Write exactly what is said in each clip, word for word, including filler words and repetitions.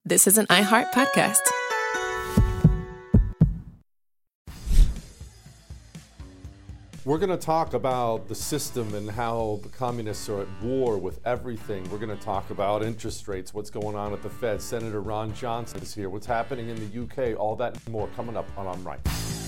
This is an iHeart podcast. We're going to talk about the system and how the communists are at war with everything. We're going to talk about interest rates, what's going on at the Fed. Senator Ron Johnson is here. What's happening in the U K, all that and more coming up on I'm Right.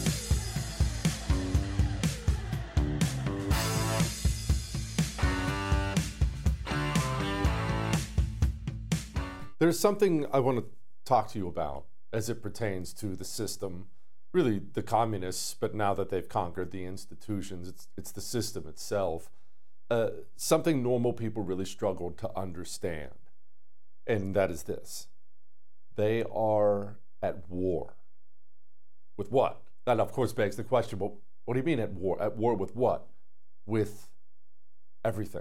There's something I want to talk to you about as it pertains to the system, really the communists, but now that they've conquered the institutions, it's, it's the system itself. Uh, something normal people really struggle to understand, and that is this. They are at war. With what? That, of course, begs the question, well, what do you mean at war? At war with what? With everything.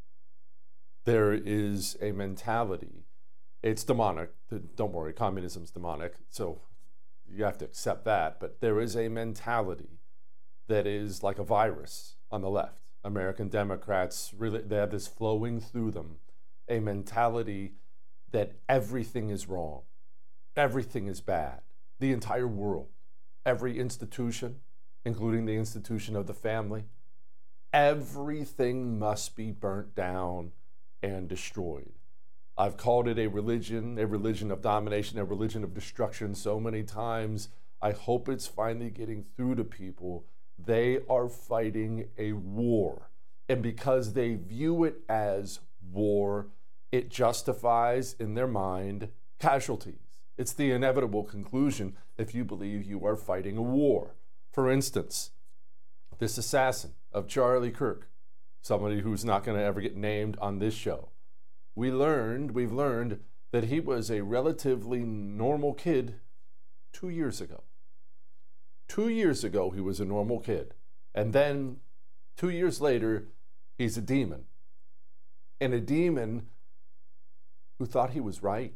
There is a mentality. It's demonic. Don't worry, communism's demonic, so you have to accept that. But there is a mentality that is like a virus on the left. American Democrats, really, they have this flowing through them, a mentality that everything is wrong, everything is bad, the entire world, every institution, including the institution of the family, everything must be burnt down and destroyed. I've called it a religion, a religion of domination, a religion of destruction so many times. I hope it's finally getting through to people. They are fighting a war. And because they view it as war, it justifies in their mind casualties. It's the inevitable conclusion if you believe you are fighting a war. For instance, this assassin of Charlie Kirk, somebody who's not going to ever get named on this show. We learned, we've learned that he was a relatively normal kid two years ago. Two years ago, he was a normal kid. And then two years later, he's a demon. And a demon who thought he was right,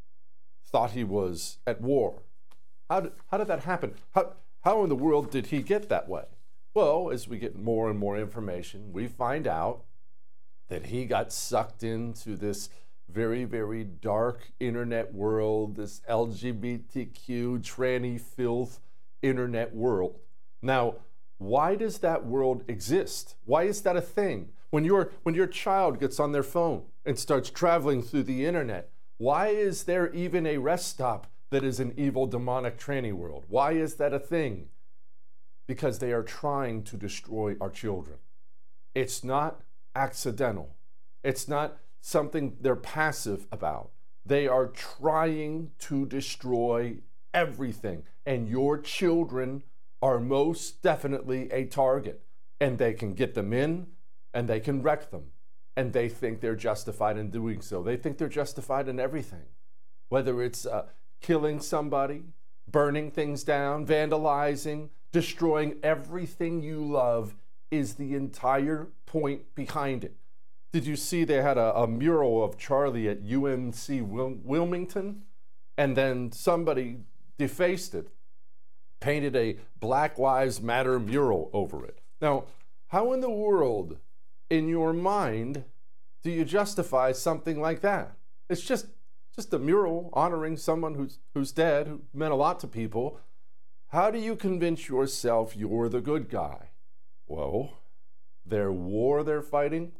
thought he was at war. How did, how did that happen? How, how in the world did he get that way? Well, as we get more and more information, we find out that he got sucked into this very, very dark internet world, this L G B T Q, tranny filth internet world. Now, why does that world exist? Why is that a thing? When your when your child gets on their phone and starts traveling through the internet, why is there even a rest stop that is an evil, demonic tranny world? Why is that a thing? Because they are trying to destroy our children. It's not accidental. It's not something they're passive about. They are trying to destroy everything. And your children are most definitely a target. And they can get them in and they can wreck them. And they think they're justified in doing so. They think they're justified in everything. Whether it's uh, killing somebody, burning things down, vandalizing, destroying everything you love is the entire point behind it. Did you see they had a, a mural of Charlie at U M C Wil- Wilmington? And then somebody defaced it, painted a Black Lives Matter mural over it. Now, how in the world, in your mind, do you justify something like that? It's just, just a mural honoring someone who's, who's dead, who meant a lot to people. How do you convince yourself you're the good guy? Well, their war they're fighting,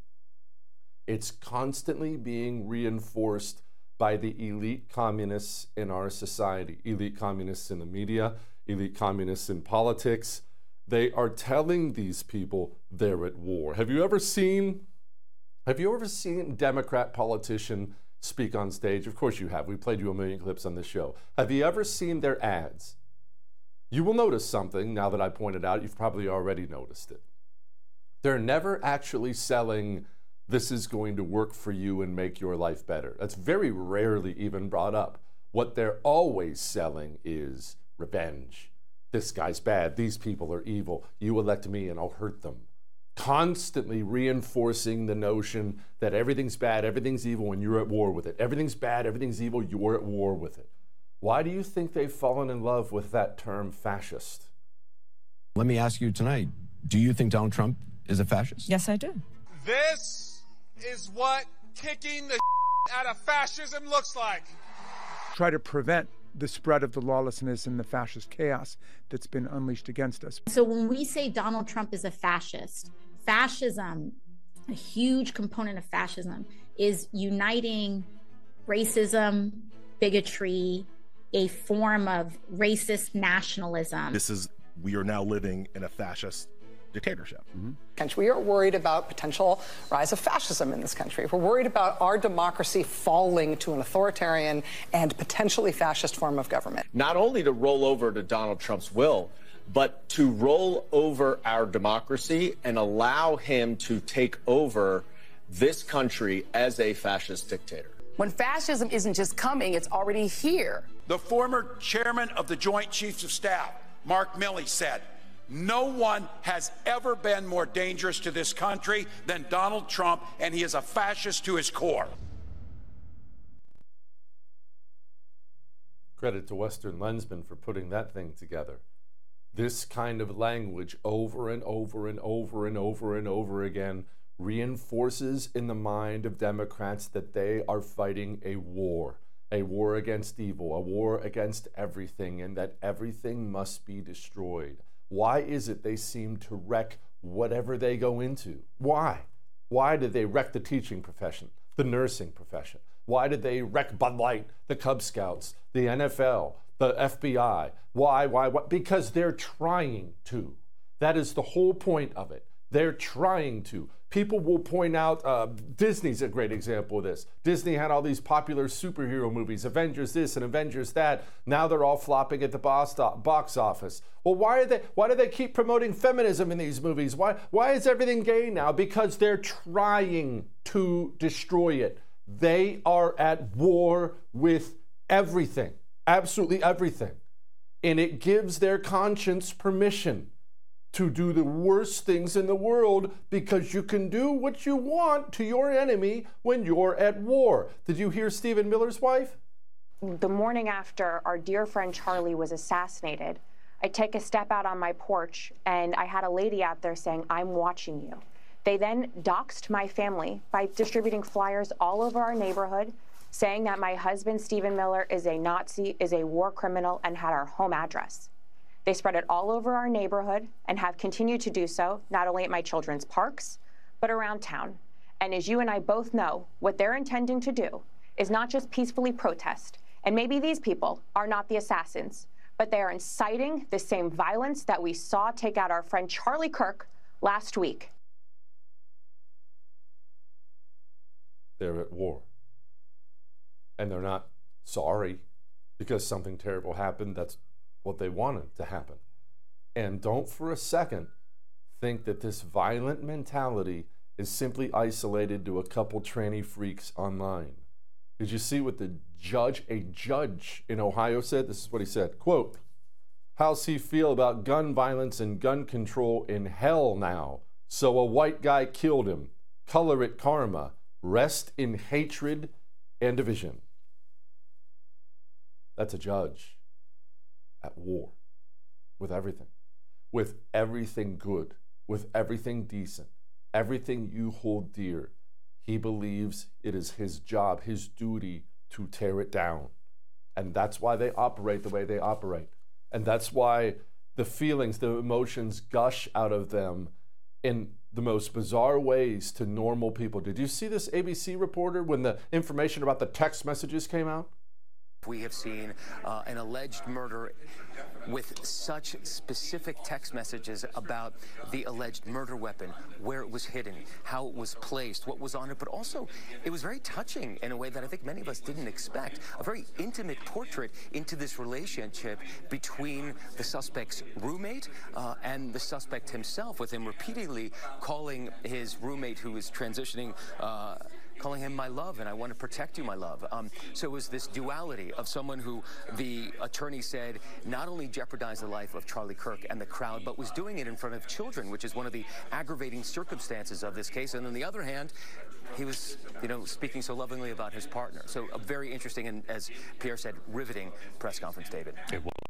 it's constantly being reinforced by the elite communists in our society. Elite communists in the media, elite communists in politics. They are telling these people they're at war. Have you ever seen, have you ever seen a Democrat politician speak on stage? Of course you have. We played you a million clips on this show. Have you ever seen their ads? You will notice something now that I pointed out. You've probably already noticed it. They're never actually selling, this is going to work for you and make your life better. That's very rarely even brought up. What they're always selling is revenge. This guy's bad. These people are evil. You elect me and I'll hurt them. Constantly reinforcing the notion that everything's bad, everything's evil, and you're at war with it. Everything's bad, everything's evil, you're at war with it. Why do you think they've fallen in love with that term fascist? Let me ask you tonight, do you think Donald Trump is a fascist? Yes, I do. This is what kicking the out of fascism looks like. try to prevent the spread of the lawlessness and the fascist chaos that's been unleashed against us. So when we say Donald Trump is a fascist, fascism, a huge component of fascism is uniting racism, bigotry, a form of racist nationalism. This is, we are now living in a fascist dictatorship. Mm-hmm. We are worried about potential rise of fascism in this country. We're worried about our democracy falling to an authoritarian and potentially fascist form of government. Not only to roll over to Donald Trump's will, but to roll over our democracy and allow him to take over this country as a fascist dictator. When fascism isn't just coming, it's already here. The former chairman of the Joint Chiefs of Staff, Mark Milley, said, "No one has ever been more dangerous to this country than Donald Trump, and he is a fascist to his core." Credit to Western Lensman for putting that thing together. This kind of language over and over and over and over and over again reinforces in the mind of Democrats that they are fighting a war, a war against evil, a war against everything, and that everything must be destroyed. Why is it they seem to wreck whatever they go into? Why? Why did they wreck the teaching profession, the nursing profession? Why did they wreck Bud Light, the Cub Scouts, the N F L, the F B I? Why, why, why? Because they're trying to. That is the whole point of it. They're trying to. People will point out, uh, Disney's a great example of this. Disney had all these popular superhero movies, Avengers this and Avengers that. Now they're all flopping at the box office. Well, why are they? Why do they keep promoting feminism in these movies? Why? Why is everything gay now? Because they're trying to destroy it. They are at war with everything, absolutely everything, and it gives their conscience permission to do the worst things in the world, because you can do what you want to your enemy when you're at war. Did you hear Stephen Miller's wife? The morning after our dear friend Charlie was assassinated, I take a step out on my porch and I had a lady out there saying, "I'm watching you." They then doxed my family by distributing flyers all over our neighborhood saying that my husband, Stephen Miller, is a Nazi, is a war criminal, and had our home address. They spread it all over our neighborhood and have continued to do so, not only at my children's parks, but around town. And as you and I both know, what they're intending to do is not just peacefully protest. And maybe these people are not the assassins, but they are inciting the same violence that we saw take out our friend Charlie Kirk last week. They're at war. And they're not sorry because something terrible happened. That's what they wanted to happen. And don't for a second think that this violent mentality is simply isolated to a couple tranny freaks online. Did you see what the judge, a judge in Ohio said? This is what he said, quote, "How's he feel about gun violence and gun control in hell now? So a white guy killed him. Color it karma. Rest in hatred and division." That's a judge at war with everything, with everything good, with everything decent, everything you hold dear. He believes it is his job, his duty to tear it down. And that's why they operate the way they operate. And that's why the feelings, the emotions gush out of them in the most bizarre ways to normal people. Did you see this A B C reporter when the information about the text messages came out? We have seen uh, an alleged murder with such specific text messages about the alleged murder weapon, where it was hidden, how it was placed, what was on it, but also it was very touching in a way that I think many of us didn't expect. A very intimate portrait into this relationship between the suspect's roommate uh, and the suspect himself, with him repeatedly calling his roommate, who was transitioning, uh, calling him my love, and I want to protect you, my love. Um, so it was this duality of someone who the attorney said not only jeopardized the life of Charlie Kirk and the crowd, but was doing it in front of children, which is one of the aggravating circumstances of this case. And on the other hand, he was, you know, speaking so lovingly about his partner. So a very interesting and, as Pierre said, riveting press conference, David. It was,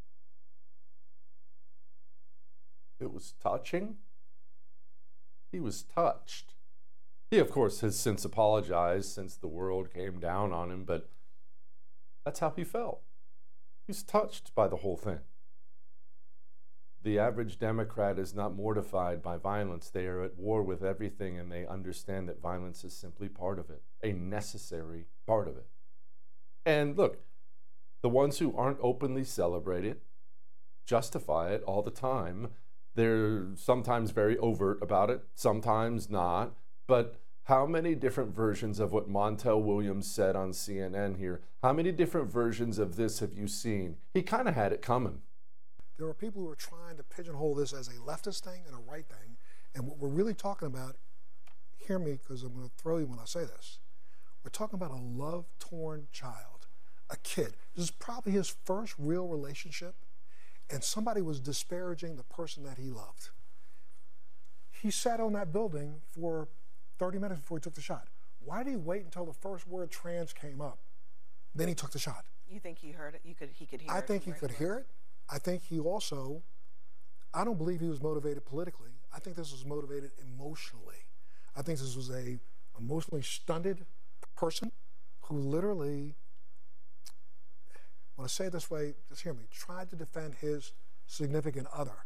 it was touching. He was touched. He, of course, has since apologized since the world came down on him, but That's how he felt. He's touched by the whole thing. The average Democrat is not mortified by violence. They are at war with everything, and they understand that violence is simply part of it, a necessary part of it. And look, the ones who aren't openly celebrate it justify it all the time. They're sometimes very overt about it, sometimes not. But how many different versions of what Montel Williams said on C N N here, how many different versions of this have you seen? He kind of had it coming. There are people who are trying to pigeonhole this as a leftist thing and a right thing. And what we're really talking about, hear me because I'm going to throw you when I say this, we're talking about a love-torn child, a kid. This is probably his first real relationship, and somebody was disparaging the person that he loved. He sat on that building for thirty minutes before he took the shot. Why did he wait until the first word trans came up? Then he took the shot. You think he heard it? You could, he could hear I it? I think he could hear it. I think he also, I don't believe he was motivated politically. I think this was motivated emotionally. I think this was a emotionally stunted person who literally, when I say it this way, just hear me, tried to defend his significant other.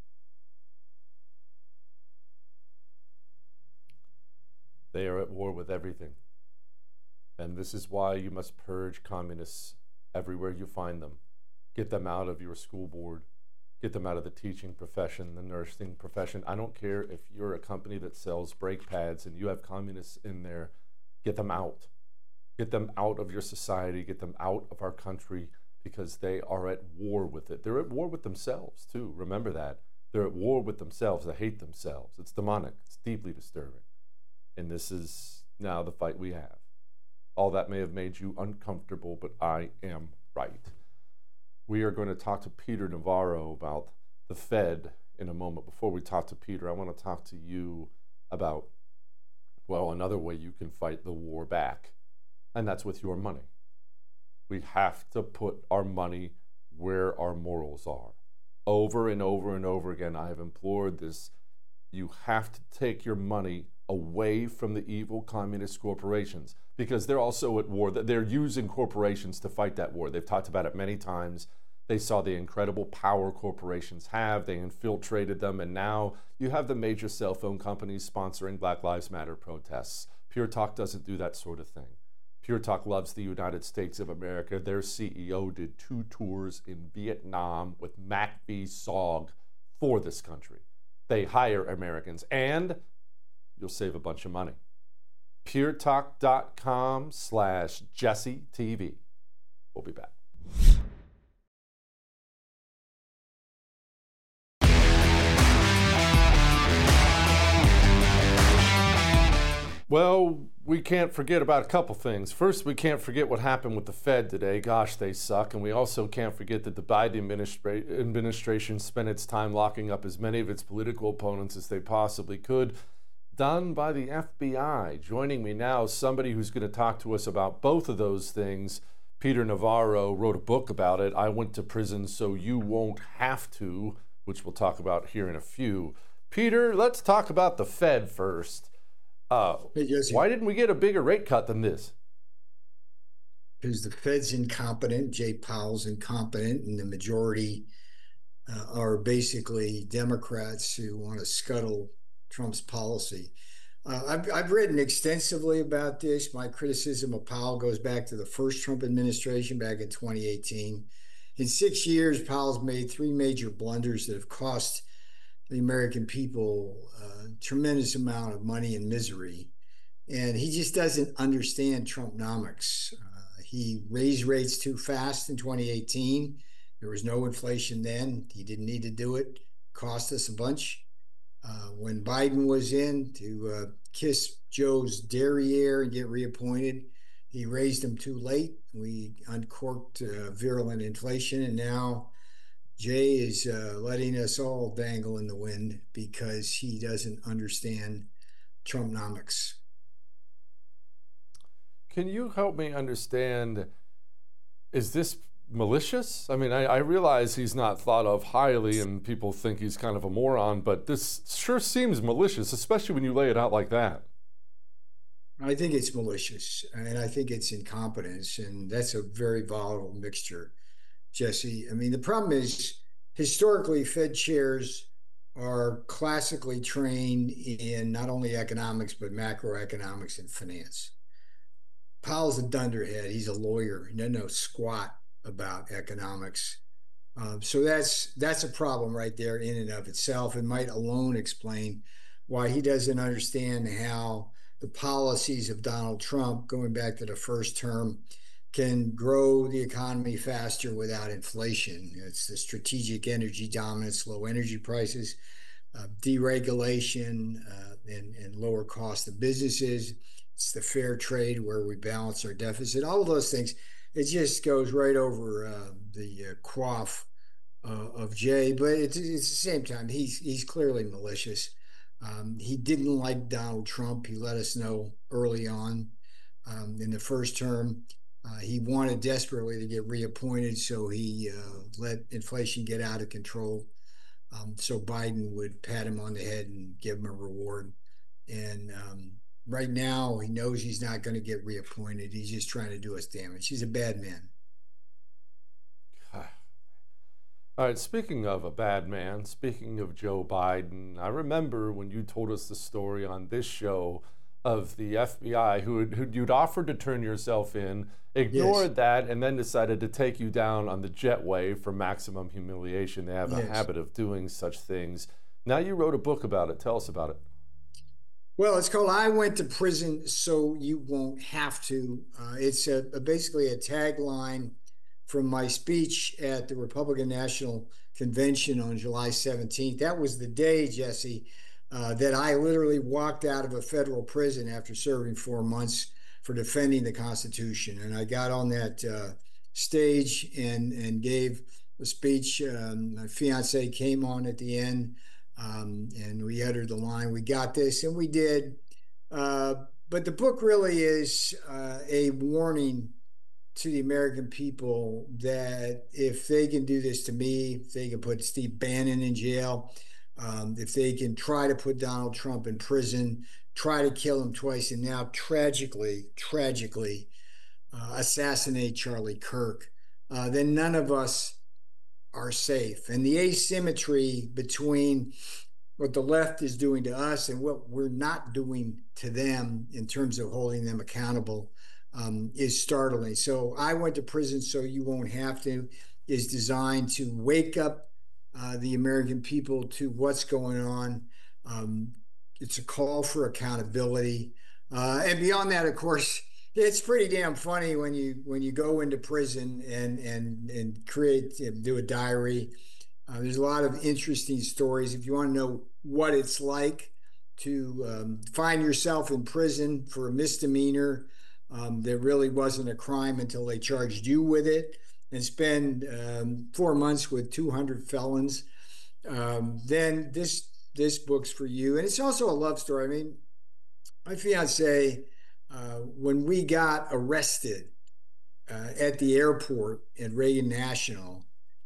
They are at war with everything. And this is why you must purge communists everywhere you find them. Get them out of your school board. Get them out of the teaching profession, the nursing profession. I don't care if you're a company that sells brake pads and you have communists in there. Get them out. Get them out of your society. Get them out of our country because they are at war with it. They're at war with themselves, too. Remember that. They're at war with themselves. They hate themselves. It's demonic. It's deeply disturbing. And this is now the fight we have. All that may have made you uncomfortable, but I am right. We are going to talk to Peter Navarro about the Fed in a moment. Before we talk to Peter, I want to talk to you about, well, another way you can fight the war back, and that's with your money. We have to put our money where our morals are. Over and over and over again, I have implored this. You have to take your money away from the evil communist corporations because they're also at war. They're using corporations to fight that war. They've talked about it many times. They saw the incredible power corporations have. They infiltrated them, and now you have the major cell phone companies sponsoring Black Lives Matter protests. Pure Talk doesn't do that sort of thing. Pure Talk loves the United States of America. Their C E O did two tours in Vietnam with Mac V. Sog for this country. They hire Americans, and you'll save a bunch of money. puretalk.com slash Jesse TV. We'll be back. Well, we can't forget about a couple things. First, we can't forget what happened with the Fed today. Gosh, they suck. And we also can't forget that the Biden administra- administration spent its time locking up as many of its political opponents as they possibly could, done by the F B I. Joining me now is somebody who's going to talk to us about both of those things. Peter Navarro wrote a book about it, I Went to Prison So You Won't Have To, which we'll talk about here in a few. Peter, let's talk about the Fed first. Uh, hey, why didn't we get a bigger rate cut than this? Because the Fed's incompetent, Jay Powell's incompetent, and the majority uh, are basically Democrats who want to scuttle Trump's policy. Uh, I've, I've written extensively about this. My criticism of Powell goes back to the first Trump administration back in twenty eighteen. In six years, Powell's made three major blunders that have cost the American people a tremendous amount of money and misery. And he just doesn't understand Trumpnomics. Uh, he raised rates too fast in twenty eighteen. There was no inflation then. He didn't need to do it. Cost us a bunch. Uh, when Biden was in to uh, kiss Joe's derriere and get reappointed, he raised them too late. We uncorked uh, virulent inflation, and now Jay is uh, letting us all dangle in the wind because he doesn't understand Trumpnomics. Can you help me understand, is this malicious? I mean, I, I realize he's not thought of highly and people think he's kind of a moron, but this sure seems malicious, especially when you lay it out like that. I think it's malicious, and I think it's incompetence, and that's a very volatile mixture, Jesse. I mean, the problem is historically, Fed chairs are classically trained in not only economics, but macroeconomics and finance. Powell's a dunderhead. He's a lawyer. He doesn't know squat about economics. Um, so that's that's a problem right there in and of itself. It might alone explain why he doesn't understand how the policies of Donald Trump, going back to the first term, can grow the economy faster without inflation. It's the strategic energy dominance, low energy prices, uh, deregulation, uh, and, and lower cost of businesses. It's the fair trade where we balance our deficit. All of those things, it just goes right over uh, the uh, quaff uh, of Jay. But it's, it's the same time, he's he's clearly malicious. Um, he didn't like Donald Trump. He let us know early on um, in the first term. Uh, he wanted desperately to get reappointed, so he uh, let inflation get out of control. Um, so Biden would pat him on the head and give him a reward. And um, right now, he knows he's not going to get reappointed. He's just trying to do us damage. He's a bad man. All right, speaking of a bad man, speaking of Joe Biden, I remember when you told us the story on this show of the F B I who, who you'd offered to turn yourself in, ignored yes. that, and then decided to take you down on the jetway for maximum humiliation. They have a yes. habit of doing such things. Now you wrote a book about it. Tell us about it. Well, it's called I Went to Prison So You Won't Have to. Uh, it's a, a, basically a tagline from my speech at the Republican National Convention on July seventeenth. That was the day, Jesse, uh, that I literally walked out of a federal prison after serving four months for defending the Constitution. And I got on that uh, stage and, and gave a speech. Um, my fiance came on at the end, um, and we uttered the line, "We got this," and we did. Uh, but the book really is uh, a warning to the American people that if they can do this to me, if they can put Steve Bannon in jail, um, if they can try to put Donald Trump in prison, try to kill him twice, and now tragically, tragically uh, assassinate Charlie Kirk, uh, then none of us are safe. And the asymmetry between what the left is doing to us and what we're not doing to them in terms of holding them accountable Um, is startling. So I Went to Prison So You Won't Have to is designed to wake up uh, the American people to what's going on. Um, it's a call for accountability. Uh, and beyond that, of course, it's pretty damn funny when you when you go into prison and and and create, do a diary. Uh, there's a lot of interesting stories. If you want to know what it's like to um, find yourself in prison for a misdemeanor, Um, there really wasn't a crime until they charged you with it, and spend um, four months with two hundred felons, um, then this this book's for you. And it's also a love story. I mean, my fiance, uh, when we got arrested uh, at the airport at Reagan National,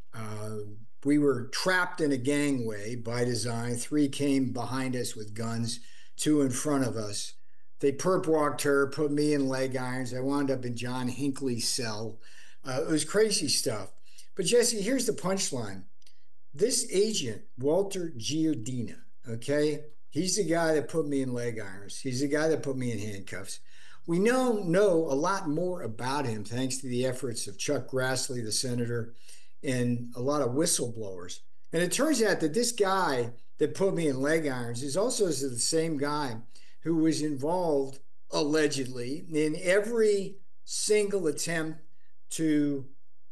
uh, we were trapped in a gangway by design. Three came behind us with guns, two in front of us. They perp walked her, put me in leg irons. I wound up in John Hinckley's cell. Uh, it was crazy stuff. But Jesse, here's the punchline. This agent, Walter Giordina, okay, he's the guy that put me in leg irons. He's the guy that put me in handcuffs. We now know a lot more about him thanks to the efforts of Chuck Grassley, the senator, and a lot of whistleblowers. And it turns out that this guy that put me in leg irons is also the same guy who was involved, allegedly, in every single attempt to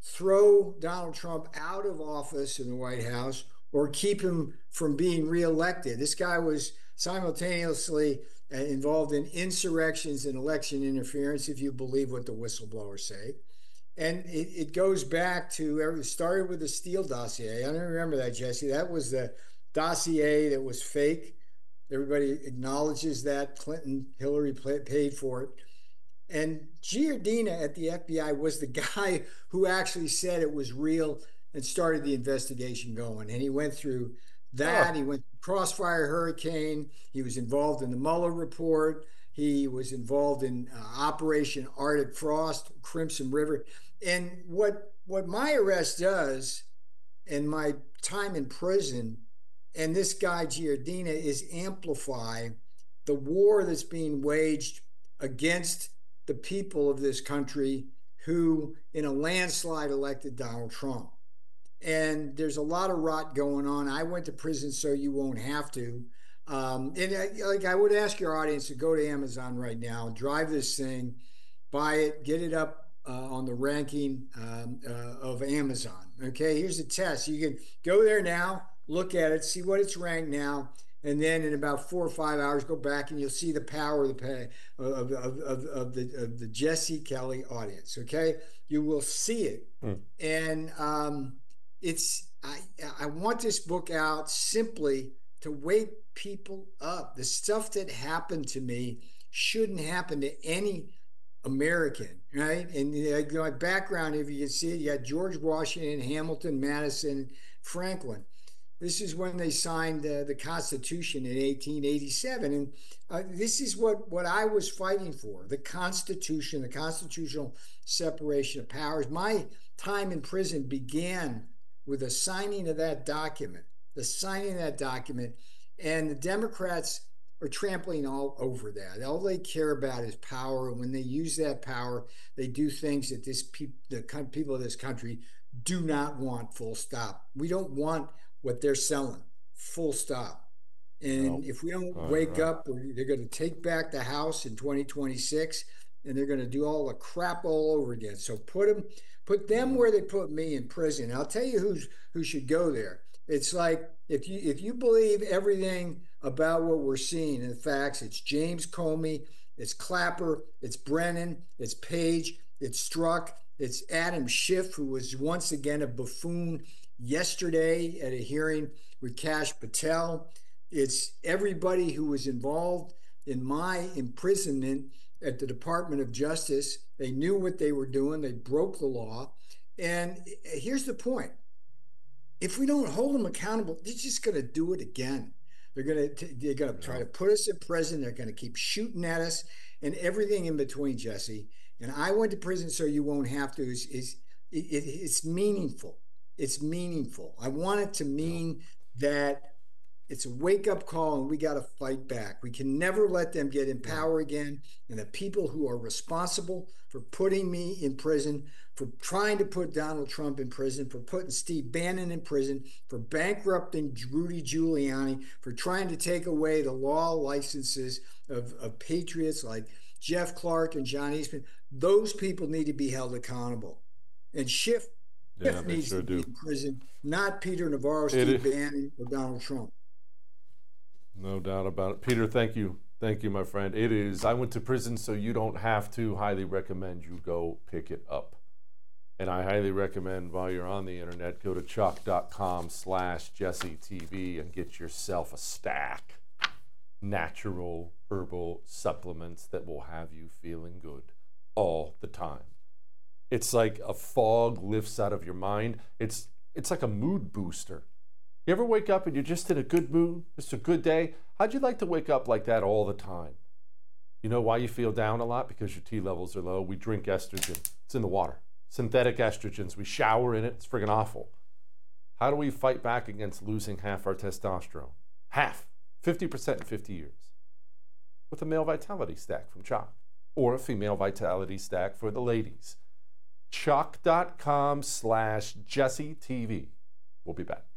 throw Donald Trump out of office in the White House or keep him from being reelected. This guy was simultaneously involved in insurrections and election interference, if you believe what the whistleblowers say. And it, it goes back to, it started with the Steele dossier. I don't remember that, Jesse. That was the dossier that was fake. Everybody acknowledges that. Clinton, Hillary paid for it. And Giordina at the F B I was the guy who actually said it was real and started the investigation going. And he went through that. Oh. He went through Crossfire Hurricane. He was involved in the Mueller report. He was involved in uh, Operation Arctic Frost, Crimson River. And what what my arrest does and my time in prison and this guy Giardina is amplify the war that's being waged against the people of this country who in a landslide elected Donald Trump. And there's a lot of rot going on. I went to prison so you won't have to. Um, and I, like I would ask your audience to go to Amazon right now, drive this thing, buy it, get it up uh, on the ranking um, uh, of Amazon. Okay, here's the test. You can go there now, look at it, see what it's ranked now, and then in about four or five hours, go back and you'll see the power of the pay, of, of, of, of the of the Jesse Kelly audience. Okay, you will see it, mm. and um, it's I I want this book out simply to wake people up. The stuff that happened to me shouldn't happen to any American, right? And uh, my background, if you can see it, you got George Washington, Hamilton, Madison, Franklin. This is when they signed uh, the Constitution in eighteen eighty-seven. And uh, this is what, what I was fighting for, the Constitution, the constitutional separation of powers. My time in prison began with the signing of that document, the signing of that document. And the Democrats are trampling all over that. All they care about is power. And when they use that power, they do things that this pe- the people of this country do not want, full stop. We don't want what they're selling, full stop. And nope. if we don't all wake right. up, they're going to take back the House in twenty twenty-six, and they're going to do all the crap all over again. So put them, put them where they put me, in prison. And I'll tell you who's who should go there. It's like if you if you believe everything about what we're seeing in the facts, it's James Comey, it's Clapper, it's Brennan, it's Page, it's Strzok, it's Adam Schiff, who was once again a buffoon yesterday at a hearing with Kash Patel. It's everybody who was involved in my imprisonment at the Department of Justice. They knew what they were doing. They broke the law. And here's the point. If we don't hold them accountable, they're just going to do it again. They're going to they're going to try to put us in prison. They're going to keep shooting at us and everything in between, Jesse. And I went to prison so you won't have to. Is is it, it, it's meaningful. It's meaningful. I want it to mean that it's a wake-up call and we got to fight back. We can never let them get in power again. And the people who are responsible for putting me in prison, for trying to put Donald Trump in prison, for putting Steve Bannon in prison, for bankrupting Rudy Giuliani, for trying to take away the law licenses of, of patriots like Jeff Clark and John Eastman, those people need to be held accountable. And Schiff, yeah, Schiff needs sure to do. be in prison, not Peter Navarro, Steve Bannon, or Donald Trump. No doubt about it. Peter, thank you. Thank you, my friend. It is, I went to prison so you don't have to. Highly recommend you go pick it up. And I highly recommend while you're on the internet, go to choq.com slash Jesse TV and get yourself a stack. Natural herbal supplements that will have you feeling good all the time. It's like a fog lifts out of your mind. It's it's like a mood booster. You ever wake up and you're just in a good mood? It's a good day. How'd you like to wake up like that all the time? You know why you feel down a lot? Because your T levels are low. We drink estrogen. It's in the water. Synthetic estrogens. We shower in it. It's friggin' awful. How do we fight back against losing half our testosterone? Half. fifty percent in fifty years. With a male vitality stack from Choq. Or a female vitality stack for the ladies. Choq.com slash Jesse TV. We'll be back.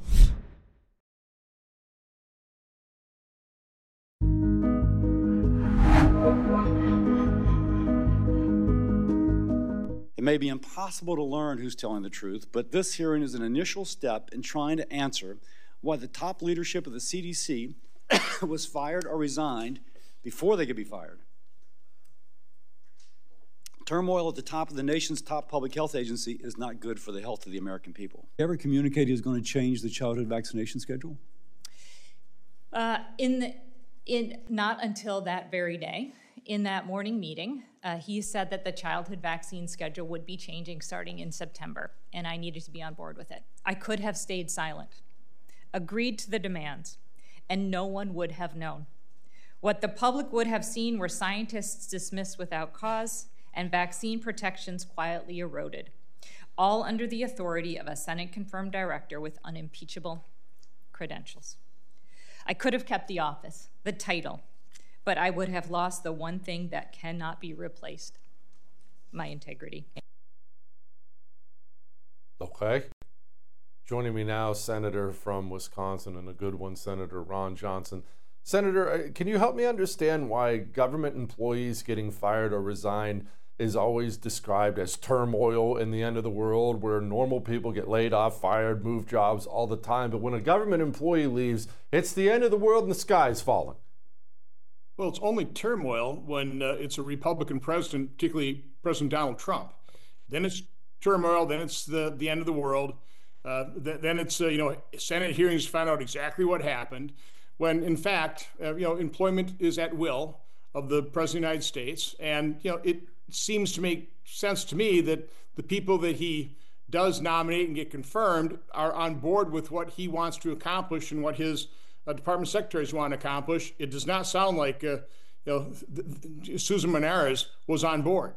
It may be impossible to learn who's telling the truth, but this hearing is an initial step in trying to answer why the top leadership of the C D C was fired or resigned before they could be fired. Turmoil at the top of the nation's top public health agency is not good for the health of the American people. Ever communicated he's going to change the childhood vaccination schedule? Uh, in the, in not until that very day. In that morning meeting, uh, he said that the childhood vaccine schedule would be changing starting in September, and I needed to be on board with it. I could have stayed silent, agreed to the demands, and no one would have known. What the public would have seen were scientists dismissed without cause and vaccine protections quietly eroded, all under the authority of a Senate-confirmed director with unimpeachable credentials. I could have kept the office, the title, but I would have lost the one thing that cannot be replaced, my integrity. Okay. Joining me now, Senator from Wisconsin, and a good one, Senator Ron Johnson. Senator, can you help me understand why government employees getting fired or resigned is always described as turmoil in the end of the world, where normal people get laid off, fired, move jobs all the time, but when a government employee leaves, it's the end of the world and the sky's falling? Well, it's only turmoil when uh, it's a Republican president, particularly President Donald Trump. Then it's turmoil, then it's the, the end of the world. Uh, th- then it's, uh, you know, Senate hearings find out exactly what happened, when in fact, uh, you know, employment is at will of the President of the United States. And, you know, it seems to make sense to me that the people that he does nominate and get confirmed are on board with what he wants to accomplish and what his uh, department secretaries want to accomplish. It does not sound like, uh, you know, th- th- Susan Menares was on board.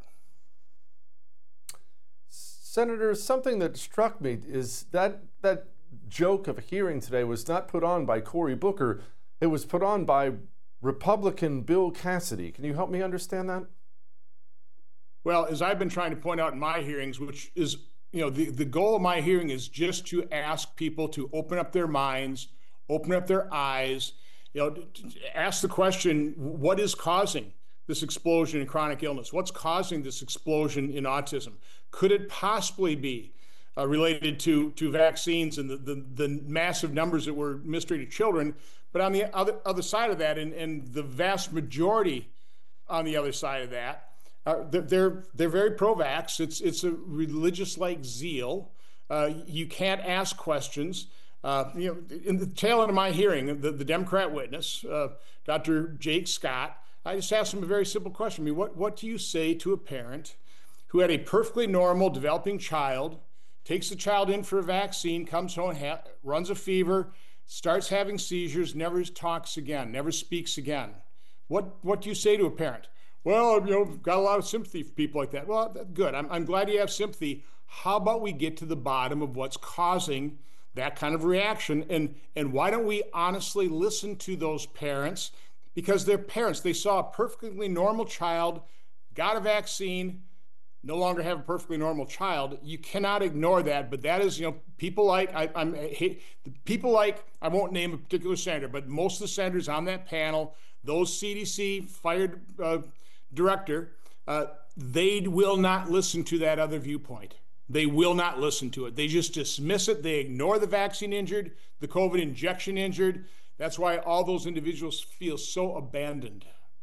Senator, something that struck me is that that joke of a hearing today was not put on by Cory Booker. It was put on by Republican Bill Cassidy. Can you help me understand that? Well, as I've been trying to point out in my hearings, which is, you know, the, the goal of my hearing is just to ask people to open up their minds, open up their eyes, you know, ask the question, what is causing this explosion in chronic illness? What's causing this explosion in autism? Could it possibly be uh, related to, to vaccines and the, the, the massive numbers that were administered to children? But on the other, other side of that, and, and the vast majority on the other side of that, uh, they're, they're very pro-vax. It's, it's a religious-like zeal. Uh, you can't ask questions. Uh, you know, in the tail end of my hearing, the, the Democrat witness, uh, Doctor Jake Scott, I just asked him a very simple question. I mean, what, what do you say to a parent who had a perfectly normal developing child, takes the child in for a vaccine, comes home, ha- runs a fever, starts having seizures, never talks again, never speaks again? What, what do you say to a parent? Well, you know, got a lot of sympathy for people like that. Well, good. I'm, I'm glad you have sympathy. How about we get to the bottom of what's causing that kind of reaction? And, and why don't we honestly listen to those parents? Because they're parents. They saw a perfectly normal child, got a vaccine, no longer have a perfectly normal child. You cannot ignore that. But that is, you know, people like, I, I'm, I hate, people like, I won't name a particular senator, but most of the senators on that panel, those C D C fired uh, director, uh, they will not listen to that other viewpoint. They will not listen to it. They just dismiss it. They ignore the vaccine injured, the COVID injection injured. That's why all those individuals feel so abandoned.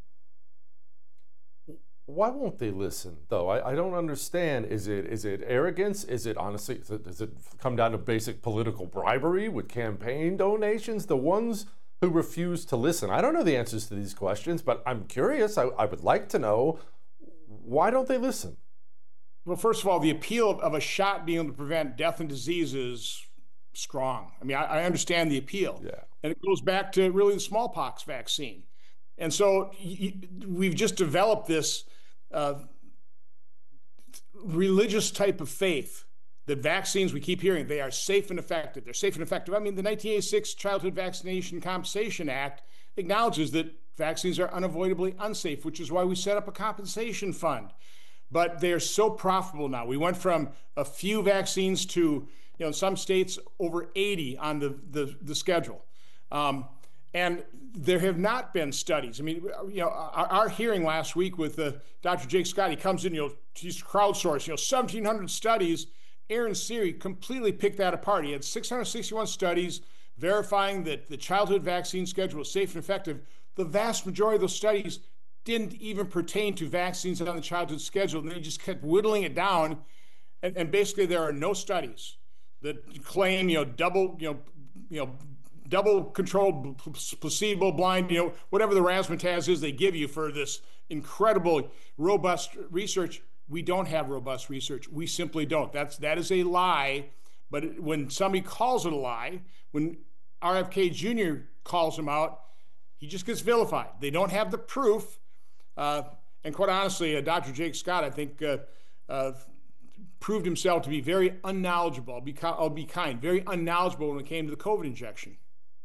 Why won't they listen, though? I, I don't understand. Is it is it arrogance? Is it honestly, is it, does it come down to basic political bribery with campaign donations? The ones who refuse to listen. I don't know the answers to these questions, but I'm curious. I, I would like to know, why don't they listen? Well, first of all, the appeal of, of a shot being able to prevent death and disease is strong. I mean, I, I understand the appeal. Yeah. And it goes back to really the smallpox vaccine. And so y- we've just developed this uh, religious type of faith that vaccines, we keep hearing, they are safe and effective. They're safe and effective. I mean, the nineteen eighty-six Childhood Vaccination Compensation Act acknowledges that vaccines are unavoidably unsafe, which is why we set up a compensation fund. But they're so profitable now. We went from a few vaccines to, you know, in some states over eighty on the, the, the schedule. Um, and there have not been studies. I mean, you know, our, our hearing last week with uh, Doctor Jake Scott, he comes in, you know, he's crowdsourced, you know, seventeen hundred studies. Aaron Siri completely picked that apart. He had six hundred sixty-one studies verifying that the childhood vaccine schedule was safe and effective. The vast majority of those studies didn't even pertain to vaccines on the childhood schedule, and they just kept whittling it down. And, and basically, there are no studies that claim, you know, double, you know, you know, double controlled, placebo blind, you know, whatever the razzmatazz is they give you for this incredible, robust research. We don't have robust research. We simply don't. That's that is a lie. But it, when somebody calls it a lie, when R F K Junior calls them out, He just gets vilified. They don't have the proof. Uh, and quite honestly, uh, Doctor Jake Scott, I think, uh, uh, proved himself to be very unknowledgeable. I'll be, I'll be kind, very unknowledgeable when it came to the COVID injection.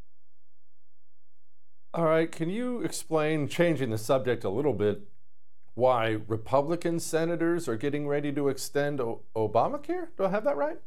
All right, can you explain, changing the subject a little bit, why Republican senators are getting ready to extend o- Obamacare? Do I have that right?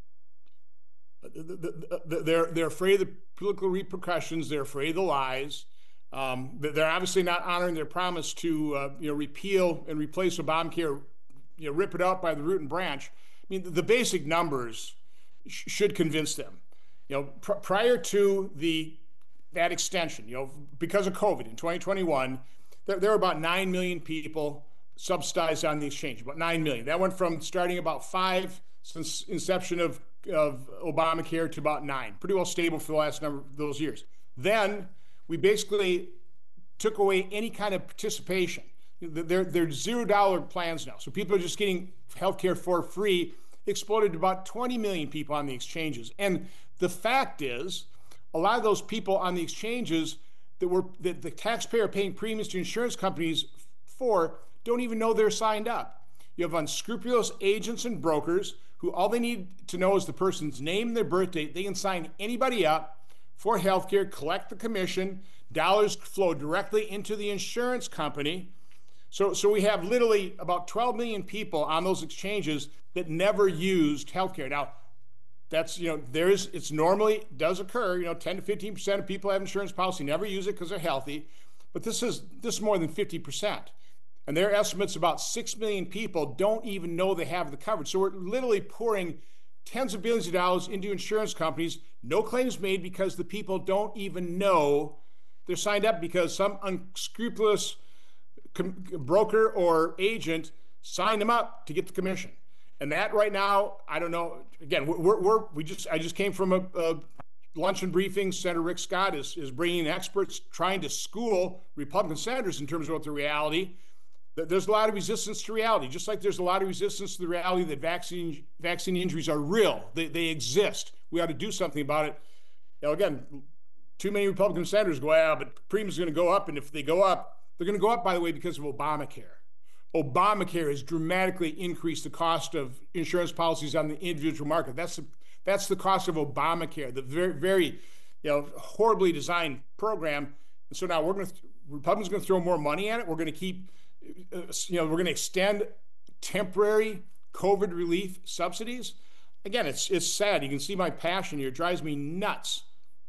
They're, they're afraid of the political repercussions. They're afraid of the lies. Um, they're obviously not honoring their promise to uh, you know, repeal and replace Obamacare, you know, rip it out by the root and branch. I mean, the, the basic numbers sh- should convince them. You know, pr- prior to the that extension, you know, because of COVID in twenty twenty-one, there, there were about nine million people subsidized on the exchange, about nine million. That went from starting about five since inception of, of Obamacare to about nine, pretty well stable for the last number of those years. Then we basically took away any kind of participation. They're, they're zero dollar plans now. So people are just getting healthcare for free. Exploded to about twenty million people on the exchanges. And the fact is, a lot of those people on the exchanges that were that the taxpayer paying premiums to insurance companies for don't even know they're signed up. You have unscrupulous agents and brokers who all they need to know is the person's name and their birth date. They can sign anybody up for healthcare, collect the commission, dollars flow directly into the insurance company. So, so we have literally about twelve million people on those exchanges that never used healthcare. Now, that's, you know, there's, it's normally does occur, you know, ten to fifteen percent of people have insurance policy, never use it because they're healthy. But this is, this is more than fifty percent. And their estimates about six million people don't even know they have the coverage. So we're literally pouring tens of billions of dollars into insurance companies, no claims made because the people don't even know they're signed up because some unscrupulous com- broker or agent signed them up to get the commission. And that right now, I don't know. Again, we're, we're we just I just came from a, a luncheon briefing. Senator Rick Scott is is bringing in experts, trying to school Republican senators in terms of what the reality. There's a lot of resistance to reality, just like there's a lot of resistance to the reality that vaccine vaccine injuries are real. They they exist. We ought to do something about it. Now, again, too many Republican senators go, ah, but premiums are going to go up, and if they go up, they're going to go up, by the way, because of Obamacare. Obamacare has dramatically increased the cost of insurance policies on the individual market. That's the, that's the cost of Obamacare, the very, very, you know, horribly designed program. And so now we're going to, Republicans are going to throw more money at it. We're going to keep, uh, you know, we're going to extend temporary COVID relief subsidies. Again, it's it's sad. You can see my passion here. It drives me nuts.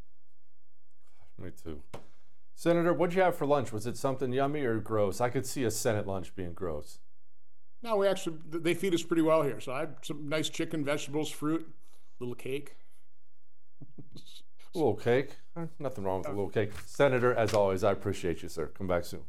Me too. Senator, what'd you have for lunch? Was it something yummy or gross? I could see a Senate lunch being gross. No, we actually, they feed us pretty well here. So I had some nice chicken, vegetables, fruit, little cake. A little cake. Nothing wrong with a little cake. Senator, as always, I appreciate you, sir. Come back soon.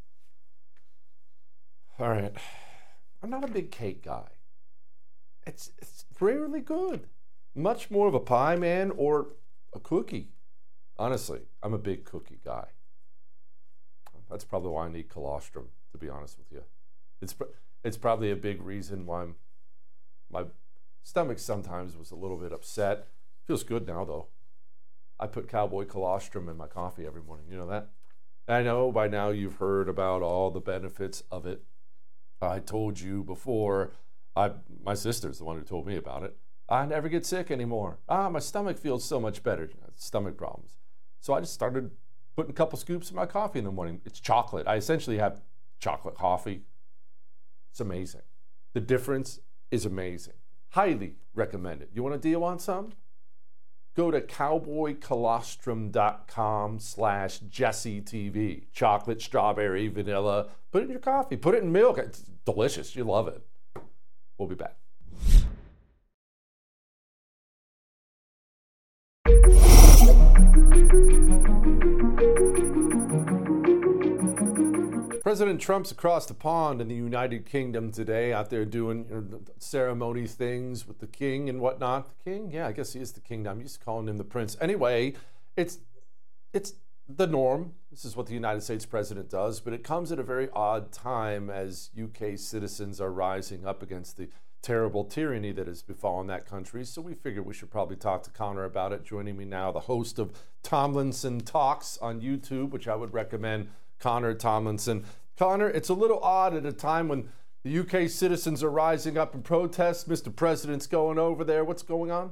All right. I'm not a big cake guy. It's, it's rarely good. Much more of a pie man or a cookie. Honestly, I'm a big cookie guy. That's probably why I need colostrum, to be honest with you. It's it's probably a big reason why I'm, my stomach sometimes was a little bit upset. Feels good now, though. I put cowboy colostrum in my coffee every morning. You know that? I know by now you've heard about all the benefits of it. I told you before, I my sister's the one who told me about it. I never get sick anymore. Ah, my stomach feels so much better. Stomach problems. So I just started putting a couple scoops in my coffee in the morning. It's chocolate. I essentially have chocolate coffee. It's amazing. The difference is amazing. Highly recommend it. You want a deal on some? Go to cowboycolostrum.com slash JesseTV. Chocolate, strawberry, vanilla. Put it in your coffee. Put it in milk. It's delicious. You love it. We'll be back. President Trump's across the pond in the United Kingdom today, out there doing, you know, ceremony things with the king and whatnot. The king? Yeah, I guess he is the king. I'm used to calling him the prince. Anyway, it's it's the norm. This is what the United States president does, but it comes at a very odd time as U K citizens are rising up against the terrible tyranny that has befallen that country. So we figured we should probably talk to Connor about it. Joining me now, the host of Tomlinson Talks on YouTube, which I would recommend, Connor Tomlinson. Connor, it's a little odd at a time when the U K citizens are rising up in protest. Mister President's going over there. What's going on?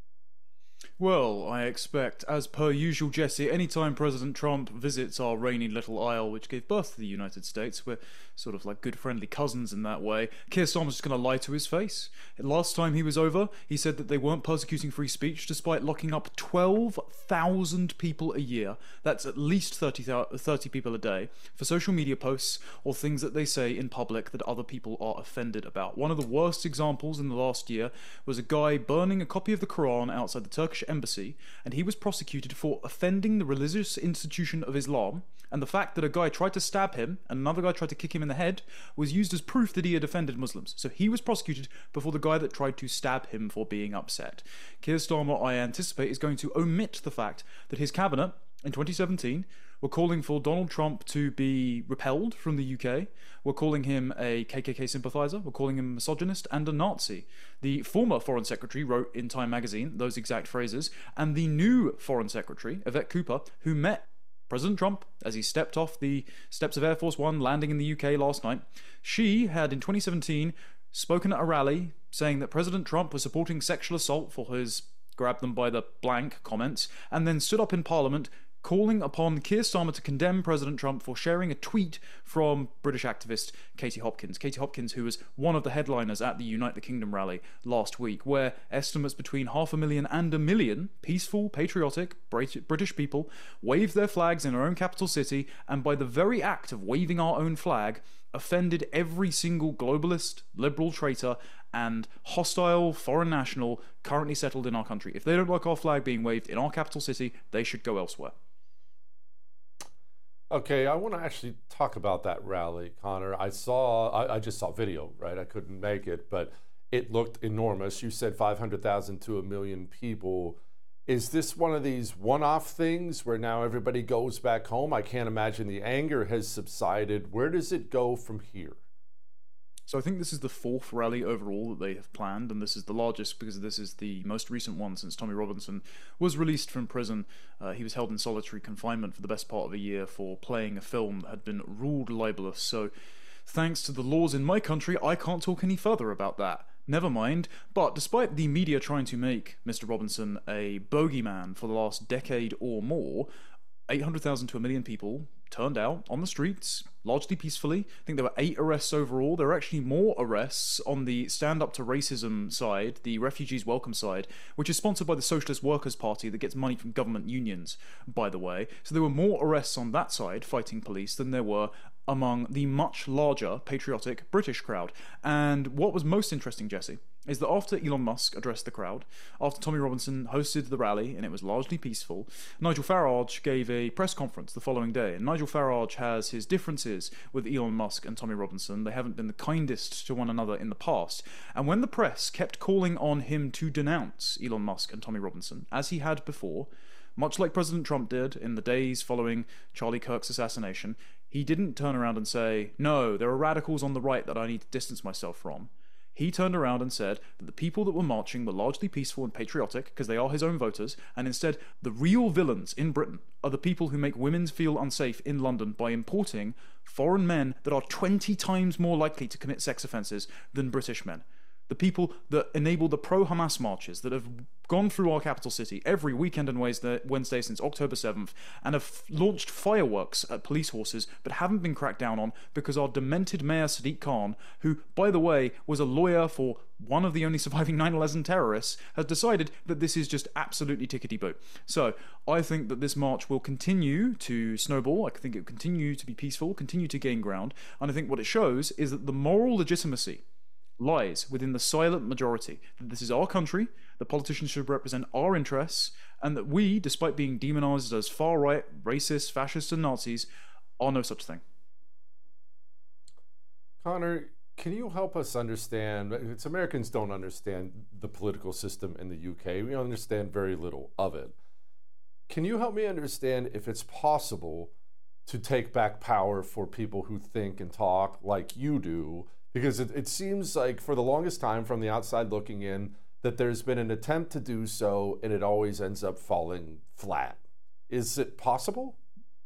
Well, I expect, as per usual, Jesse, anytime President Trump visits our rainy little isle, which gave birth to the United States, we're sort of like good friendly cousins in that way, Keir Starmer's just going to lie to his face. Last time he was over, he said that they weren't persecuting free speech despite locking up twelve thousand people a year. That's at least thirty, thirty people a day for social media posts or things that they say in public that other people are offended about. One of the worst examples in the last year was a guy burning a copy of the Quran outside the Turkish embassy, and he was prosecuted for offending the religious institution of Islam, and the fact that a guy tried to stab him and another guy tried to kick him in the head was used as proof that he had offended Muslims. So he was prosecuted before the guy that tried to stab him for being upset. Keir Starmer, I anticipate, is going to omit the fact that his cabinet in twenty seventeen were calling for Donald Trump to be repelled from the U K. We're calling him a K K K sympathizer. We're calling him a misogynist and a Nazi. The former Foreign Secretary wrote in Time magazine those exact phrases, and the new Foreign Secretary, Yvette Cooper, who met President Trump as he stepped off the steps of Air Force One landing in the U K last night, she had in twenty seventeen spoken at a rally saying that President Trump was supporting sexual assault for his grab them by the blank comments, and then stood up in Parliament calling upon Keir Starmer to condemn President Trump for sharing a tweet from British activist Katie Hopkins. Katie Hopkins, who was one of the headliners at the Unite the Kingdom rally last week, where estimates between half a million and a million peaceful, patriotic British people waved their flags in our own capital city, and by the very act of waving our own flag, offended every single globalist, liberal traitor, and hostile foreign national currently settled in our country. If they don't like our flag being waved in our capital city, they should go elsewhere. Okay, I want to actually talk about that rally, Connor. I saw, I, I just saw video, right? I couldn't make it, but it looked enormous. You said five hundred thousand to a million people. Is this one of these one-off things where now everybody goes back home? I can't imagine the anger has subsided. Where does it go from here? So I think this is the fourth rally overall that they have planned, and this is the largest because this is the most recent one since Tommy Robinson was released from prison. Uh, he was held in solitary confinement for the best part of a year for playing a film that had been ruled libelous. So thanks to the laws in my country, I can't talk any further about that. Never mind. But despite the media trying to make Mister Robinson a bogeyman for the last decade or more, eight hundred thousand to a million people turned out on the streets, largely peacefully. I think there were eight arrests overall. There were actually more arrests on the Stand Up to Racism side, the Refugees Welcome side, which is sponsored by the Socialist Workers' Party that gets money from government unions, by the way. So there were more arrests on that side, fighting police, than there were among the much larger patriotic British crowd. And what was most interesting, Jesse, is that after Elon Musk addressed the crowd, after Tommy Robinson hosted the rally, and it was largely peaceful, Nigel Farage gave a press conference the following day. And Nigel Farage has his differences with Elon Musk and Tommy Robinson. They haven't been the kindest to one another in the past. And when the press kept calling on him to denounce Elon Musk and Tommy Robinson, as he had before, much like President Trump did in the days following Charlie Kirk's assassination, he didn't turn around and say, no, there are radicals on the right that I need to distance myself from. He turned around and said that the people that were marching were largely peaceful and patriotic because they are his own voters, and instead the real villains in Britain are the people who make women feel unsafe in London by importing foreign men that are twenty times more likely to commit sex offences than British men. The people that enable the pro-Hamas marches that have gone through our capital city every weekend and Wednesday since October seventh and have launched fireworks at police horses but haven't been cracked down on because our demented Mayor Sadiq Khan, who, by the way, was a lawyer for one of the only surviving nine eleven terrorists, has decided that this is just absolutely tickety-boo. So I think that this march will continue to snowball. I think it will continue to be peaceful, continue to gain ground, and I think what it shows is that the moral legitimacy lies within the silent majority, that this is our country, the politicians should represent our interests, and that we, despite being demonized as far-right, racist, fascists, and Nazis, are no such thing. Connor, can you help us understand, it's Americans don't understand the political system in the U K. We understand very little of it. Can you help me understand if it's possible to take back power for people who think and talk like you do? Because it, it seems like for the longest time from the outside looking in that there's been an attempt to do so and it always ends up falling flat. Is it possible?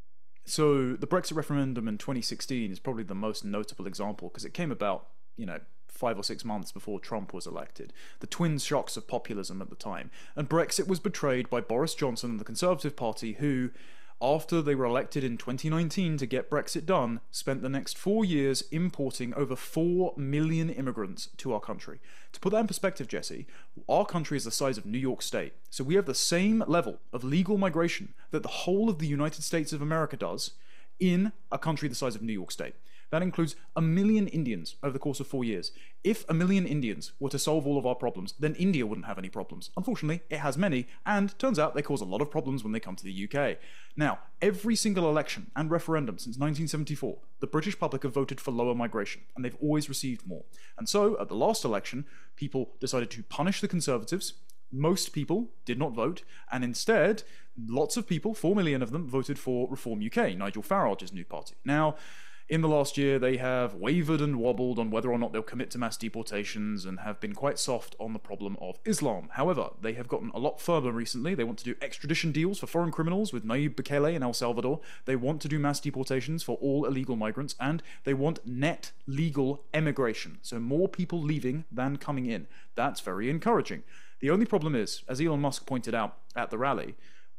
So the Brexit referendum in twenty sixteen is probably the most notable example because it came about, you know, five or six months before Trump was elected. The twin shocks of populism at the time. And Brexit was betrayed by Boris Johnson and the Conservative Party, who, after they were elected in twenty nineteen to get Brexit done, spent the next four years importing over four million immigrants to our country. To put that in perspective, Jesse, our country is the size of New York State. So we have the same level of legal migration that the whole of the United States of America does in a country the size of New York State. That includes a million Indians over the course of four years. If a million Indians were to solve all of our problems, then India wouldn't have any problems. Unfortunately, it has many, and turns out they cause a lot of problems when they come to the U K. Now, every single election and referendum since nineteen seventy-four, the British public have voted for lower migration, and they've always received more. And so, at the last election, people decided to punish the Conservatives. Most people did not vote, and instead, lots of people, four million of them, voted for Reform U K, Nigel Farage's new party. Now, in the last year, they have wavered and wobbled on whether or not they'll commit to mass deportations and have been quite soft on the problem of Islam. However, they have gotten a lot further recently. They want to do extradition deals for foreign criminals with Nayib Bukele in El Salvador. They want to do mass deportations for all illegal migrants, and they want net legal emigration, so more people leaving than coming in. That's very encouraging. The only problem is, as Elon Musk pointed out at the rally,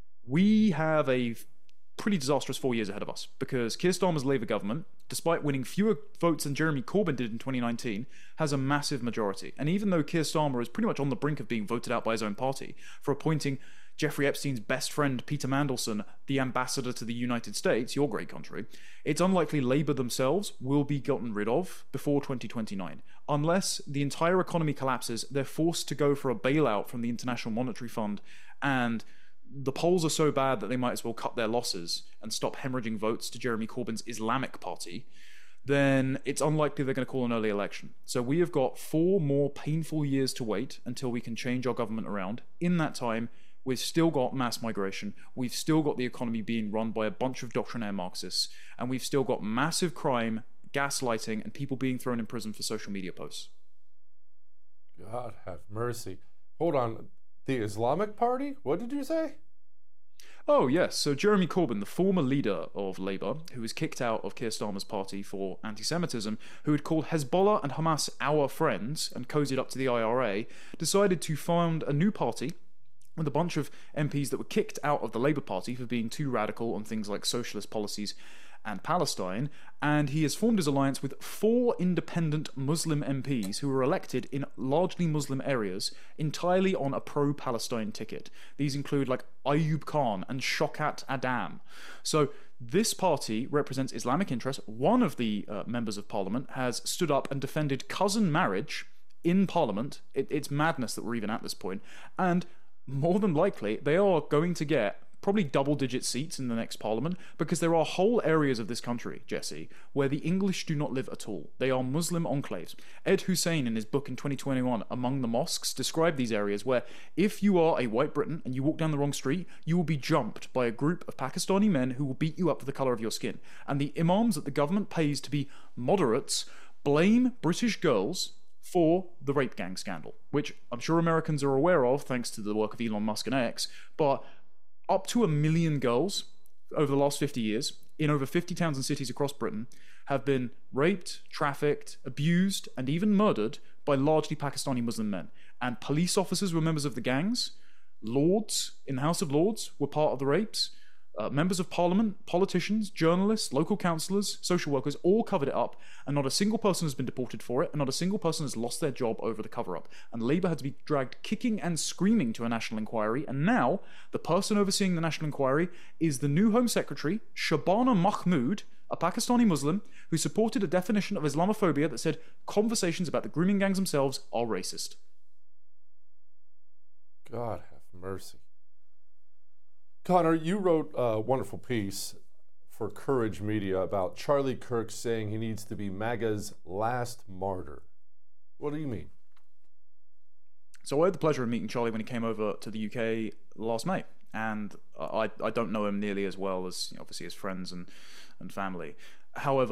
we have a pretty disastrous four years ahead of us because Keir Starmer's Labour government, despite winning fewer votes than Jeremy Corbyn did in twenty nineteen, has a massive majority. And even though Keir Starmer is pretty much on the brink of being voted out by his own party for appointing Jeffrey Epstein's best friend Peter Mandelson the ambassador to the United States, your great country, it's unlikely Labour themselves will be gotten rid of before twenty twenty-nine. Unless the entire economy collapses, they're forced to go for a bailout from the International Monetary Fund, and the polls are so bad that they might as well cut their losses and stop hemorrhaging votes to Jeremy Corbyn's Islamic Party, then it's unlikely they're going to call an early election. So we have got four more painful years to wait until we can change our government around. In that time, we've still got mass migration, we've still got the economy being run by a bunch of doctrinaire Marxists, and we've still got massive crime, gaslighting, and people being thrown in prison for social media posts. God have mercy. Hold on. The Islamic Party? What did you say? Oh, yes. So Jeremy Corbyn, the former leader of Labour, who was kicked out of Keir Starmer's party for anti-Semitism, who had called Hezbollah and Hamas our friends and cozied up to the I R A, decided to found a new party with a bunch of M Ps that were kicked out of the Labour Party for being too radical on things like socialist policies and Palestine, and he has formed his alliance with four independent Muslim M Ps who were elected in largely Muslim areas entirely on a pro-Palestine ticket. These include like Ayub Khan and Shokat Adam. So this party represents Islamic interests. One of the uh, members of parliament has stood up and defended cousin marriage in parliament. It, it's madness that we're even at this point, and more than likely they are going to get probably double-digit seats in the next parliament, because there are whole areas of this country, Jesse, where the English do not live at all. They are Muslim enclaves. Ed Hussein, in his book in twenty twenty-one, Among the Mosques, described these areas where if you are a white Briton and you walk down the wrong street, you will be jumped by a group of Pakistani men who will beat you up for the colour of your skin. And the imams that the government pays to be moderates blame British girls for the rape gang scandal, which I'm sure Americans are aware of thanks to the work of Elon Musk and X, but up to a million girls over the last fifty years in over fifty towns and cities across Britain have been raped, trafficked, abused, and even murdered by largely Pakistani Muslim men. And police officers were members of the gangs. Lords in the House of Lords were part of the rapes. Uh, members of parliament, politicians, journalists, local councillors, social workers all covered it up, and not a single person has been deported for it, and not a single person has lost their job over the cover-up. And Labour had to be dragged kicking and screaming to a national inquiry, and now the person overseeing the national inquiry is the new Home Secretary, Shabana Mahmood, a Pakistani Muslim who supported a definition of Islamophobia that said conversations about the grooming gangs themselves are racist. God have mercy. Connor, you wrote a wonderful piece for Courage Media about Charlie Kirk saying he needs to be MAGA's last martyr. What do you mean? So I had the pleasure of meeting Charlie when he came over to the U K last May, and I, I don't know him nearly as well as, you know, obviously his friends and, and family. However,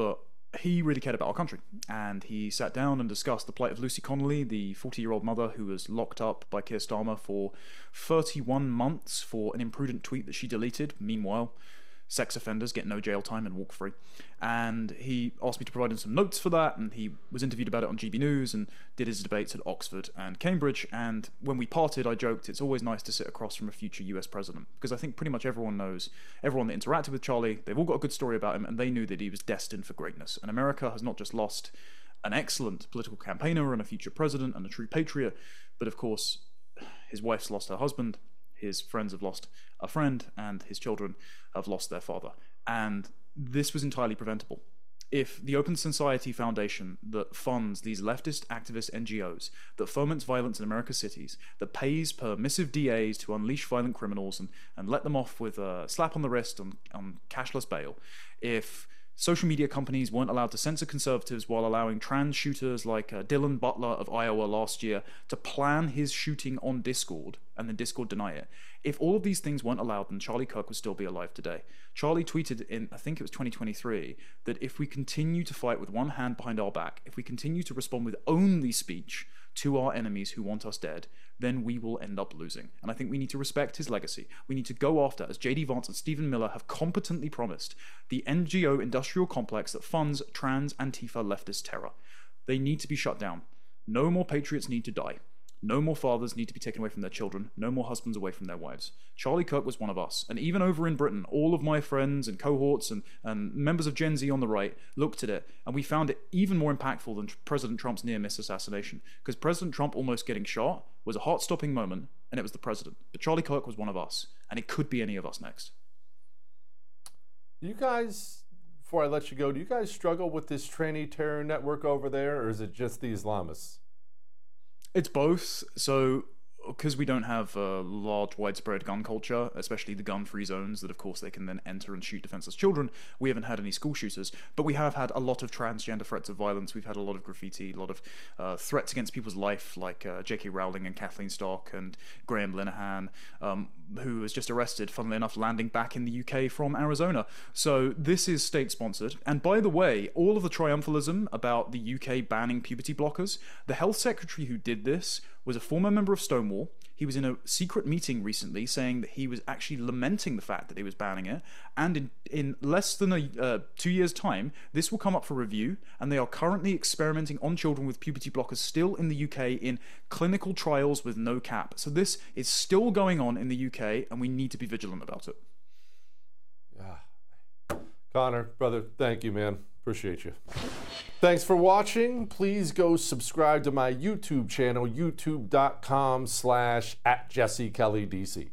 he really cared about our country, and he sat down and discussed the plight of Lucy Connolly, the forty-year-old mother who was locked up by Keir Starmer for thirty-one months for an imprudent tweet that she deleted. Meanwhile, sex offenders get no jail time and walk free. And he asked me to provide him some notes for that, and he was interviewed about it on G B News and did his debates at Oxford and Cambridge. And when we parted, I joked it's always nice to sit across from a future U S president, because I think pretty much everyone knows, everyone that interacted with Charlie, they've all got a good story about him, and they knew that he was destined for greatness. And America has not just lost an excellent political campaigner and a future president and a true patriot, but of course his wife's lost her husband, his friends have lost a friend, and his children have lost their father. And this was entirely preventable. If the Open Society Foundation that funds these leftist activist N G Os, that foments violence in America's cities, that pays permissive D As to unleash violent criminals and, and let them off with a slap on the wrist on, on cashless bail, if social media companies weren't allowed to censor conservatives while allowing trans shooters like uh, Dylan Butler of Iowa last year to plan his shooting on Discord and then Discord deny it. If all of these things weren't allowed, then Charlie Kirk would still be alive today. Charlie tweeted in, I think it was twenty twenty-three, that if we continue to fight with one hand behind our back, if we continue to respond with only speech to our enemies who want us dead, then we will end up losing. And I think we need to respect his legacy. We need to go after, as J D Vance and Stephen Miller have competently promised, the N G O industrial complex that funds trans Antifa leftist terror. They need to be shut down. No more patriots need to die. No more fathers need to be taken away from their children. No more husbands away from their wives. Charlie Kirk was one of us. And even over in Britain, all of my friends and cohorts and, and members of Gen Z on the right looked at it, and we found it even more impactful than President Trump's near-miss assassination. Because President Trump almost getting shot was a heart-stopping moment, and it was the president. But Charlie Kirk was one of us, and it could be any of us next. You guys, before I let you go, do you guys struggle with this tranny terror network over there, or is it just the Islamists? It's both. So, because we don't have a large, widespread gun culture, especially the gun-free zones that, of course, they can then enter and shoot defenseless children, we haven't had any school shooters. But we have had a lot of transgender threats of violence. We've had a lot of graffiti, a lot of uh, threats against people's life, like uh, J K Rowling and Kathleen Stock and Graham Linehan, um, who was just arrested, funnily enough, landing back in the U K from Arizona. So this is state-sponsored. And by the way, all of the triumphalism about the U K banning puberty blockers, the health secretary who did this was a former member of Stonewall. He was in a secret meeting recently saying that he was actually lamenting the fact that he was banning it. And in, in less than a uh, two years' time, this will come up for review. And they are currently experimenting on children with puberty blockers still in the U K in clinical trials with no cap. So this is still going on in the U K, and we need to be vigilant about it. Yeah. Connor, brother, thank you, man. Appreciate you. Thanks for watching. Please go subscribe to my YouTube channel, youtube.com slash at Jesse Kelly DC.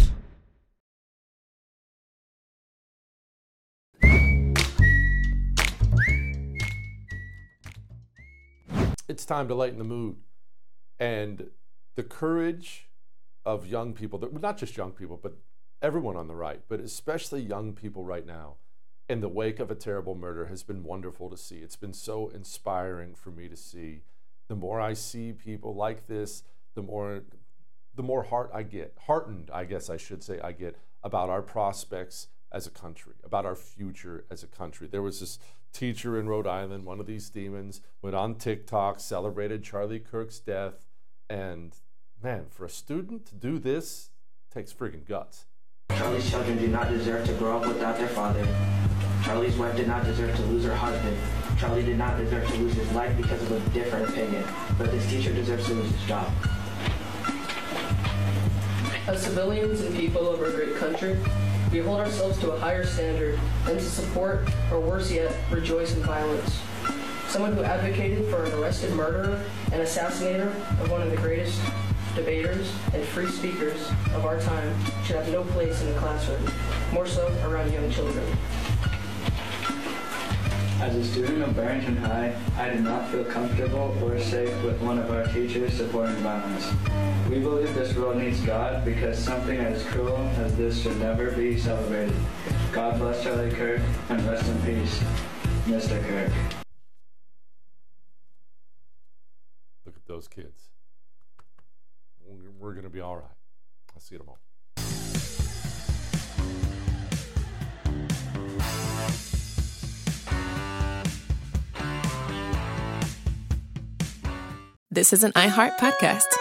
It's time to lighten the mood. And the courage of young people, not just young people, but everyone on the right, but especially young people right now, in the wake of a terrible murder has been wonderful to see. It's been so inspiring for me to see. The more I see people like this, the more the more heart I get, heartened, I guess I should say, I get about our prospects as a country, about our future as a country. There was this teacher in Rhode Island, one of these demons, went on TikTok, celebrated Charlie Kirk's death, and man, for a student to do this takes friggin' guts. Charlie's children do not deserve to grow up without their father. Charlie's wife did not deserve to lose her husband. Charlie did not deserve to lose his life because of a different opinion. But this teacher deserves to lose his job. As civilians and people of our great country, we hold ourselves to a higher standard than to support, or worse yet, rejoice in violence. Someone who advocated for an arrested murderer and assassinator of one of the greatest debaters and free speakers of our time should have no place in the classroom, more so around young children. As a student of Barrington High, I did not feel comfortable or safe with one of our teachers supporting violence. We believe this world needs God because something as cruel as this should never be celebrated. God bless Charlie Kirk and rest in peace, Mister Kirk. Look at those kids. We're going to be all right. I'll see you tomorrow. This is an iHeart podcast.